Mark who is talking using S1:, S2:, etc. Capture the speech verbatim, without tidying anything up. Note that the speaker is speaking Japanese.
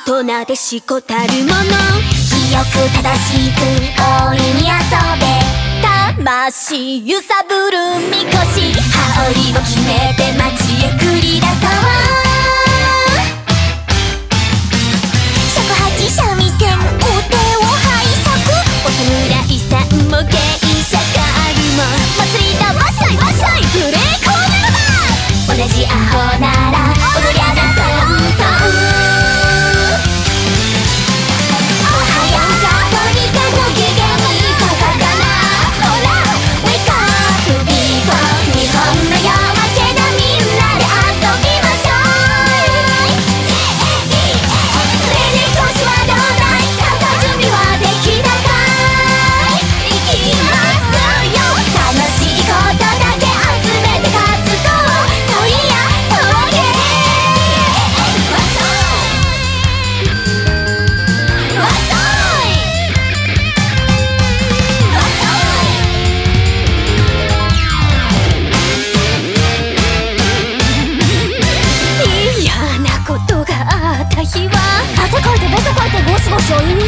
S1: 大人でしこたるもの、
S2: 清く正しく大いに遊べ、
S1: 魂揺さぶるみこし、
S2: 羽織を決めて街へ繰り出そう。尺八三味線お手を拝借、
S1: お侍さんも芸者ガールも、
S2: 祭りだわっしょいわっしょい、
S1: ブレイクをならば、
S2: 同じアホなら踊りゃなそんそん。おはようじゃとにかくゲゲにかかかな、ほらウェイクアップビーボー、日本の夜明けだ、みんなで遊びましょう。 ジェーエーディーエー 例年調子はどうだい、さあ準備はできたかい、いきますよ、楽しいことだけ集めて活動、そういやそうげわっしょいわっしょいわっしょ
S1: い嫌なことがあった日は、
S2: い、汗かいてべそかいてゴシゴシお湯に